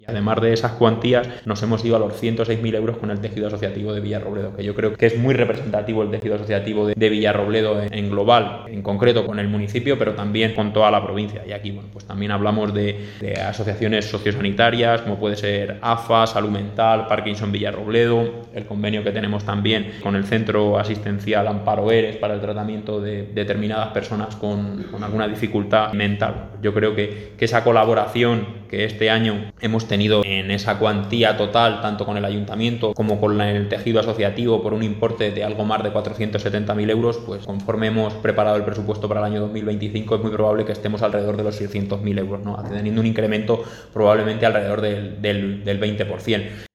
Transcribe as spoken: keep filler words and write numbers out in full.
Además de esas cuantías, nos hemos ido a los ciento seis mil euros con el tejido asociativo de Villarrobledo, que yo creo que es muy representativo el tejido asociativo de, de Villarrobledo en, en global, en concreto con el municipio, pero también con toda la provincia. Y aquí, bueno, pues también hablamos de, de asociaciones sociosanitarias, como puede ser A F A, Salud Mental, Parkinson Villarrobledo, el convenio que tenemos también con el Centro Asistencial Amparo Eres para el tratamiento de determinadas personas con, con alguna dificultad mental. Yo creo que, que esa colaboración que este año hemos tenido en esa cuantía total, tanto con el ayuntamiento como con el tejido asociativo, por un importe de algo más de cuatrocientos setenta mil euros, pues conforme hemos preparado el presupuesto para el año dos mil veinticinco es muy probable que estemos alrededor de los seiscientos mil euros, ¿no? Teniendo un incremento probablemente alrededor del, del, del veinte por ciento.